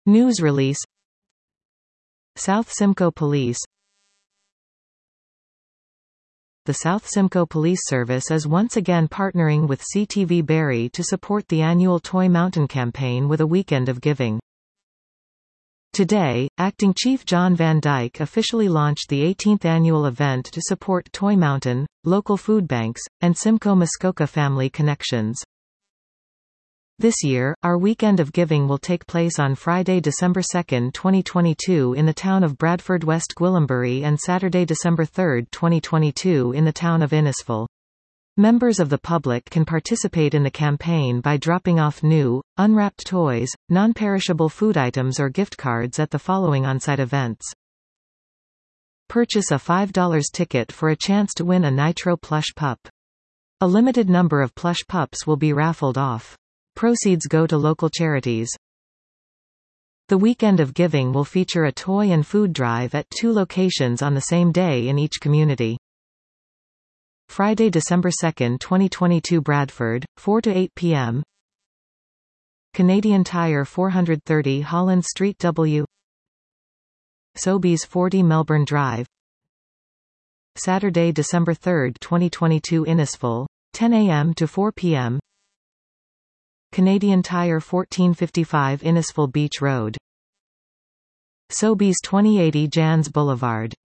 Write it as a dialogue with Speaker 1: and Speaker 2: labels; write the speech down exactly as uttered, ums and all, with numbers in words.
Speaker 1: News release. South Simcoe Police. The South Simcoe Police Service is once again partnering with C T V Barrie to support the annual Toy Mountain campaign with a weekend of giving. Today, Acting Chief John Van Dyke officially launched the eighteenth annual event to support Toy Mountain, local food banks, and Simcoe-Muskoka Family Connections. This year, our weekend of giving will take place on Friday, December second, twenty twenty-two in the town of Bradford, West Gwillimbury, and Saturday, December third, twenty twenty-two in the town of Innisfil. Members of the public can participate in the campaign by dropping off new, unwrapped toys, non-perishable food items or gift cards at the following on-site events. Purchase a five dollar ticket for a chance to win a Nitro plush pup. A limited number of plush pups will be raffled off. Proceeds go to local charities. The weekend of giving will feature a toy and food drive at two locations on the same day in each community. Friday, December second, twenty twenty-two Bradford, four to eight p m Canadian Tire four thirty Holland Street W. Sobeys forty Melbourne Drive. Saturday, December third, twenty twenty-two Innisfil, ten a m to four p m Canadian Tire fourteen fifty-five Innisfil Beach Road. Sobeys twenty eighty Jans Boulevard.